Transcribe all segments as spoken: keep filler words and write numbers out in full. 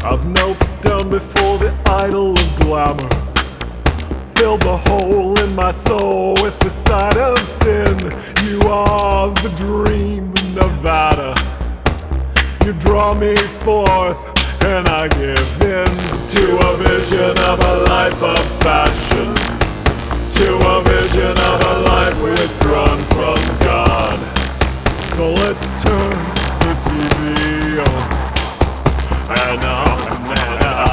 I've knelt down before the idol of glamour, filled the hole in my soul with the sight of sin. You are the dream, Nevada. You draw me forth and I give in to a vision of a life of fashion, to a vision of a life withdrawn from God. So let's turn the T V on and on and on.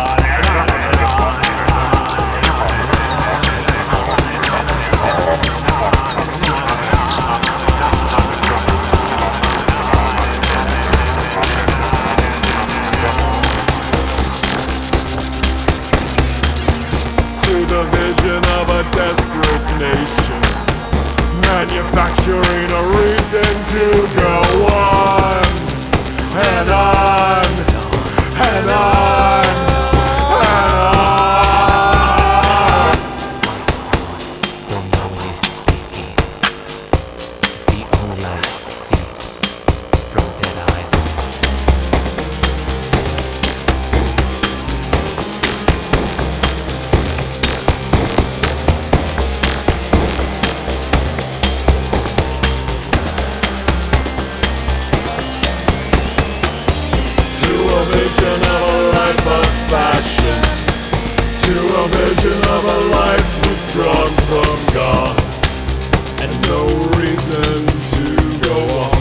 To the vision of a desperate nation, manufacturing a reason to go on and on and on and on. When no one is speaking, the only light seeps from dead eyes. To a vision of a life of fashion, to a vision of a life withdrawn from God, and no reason to go on.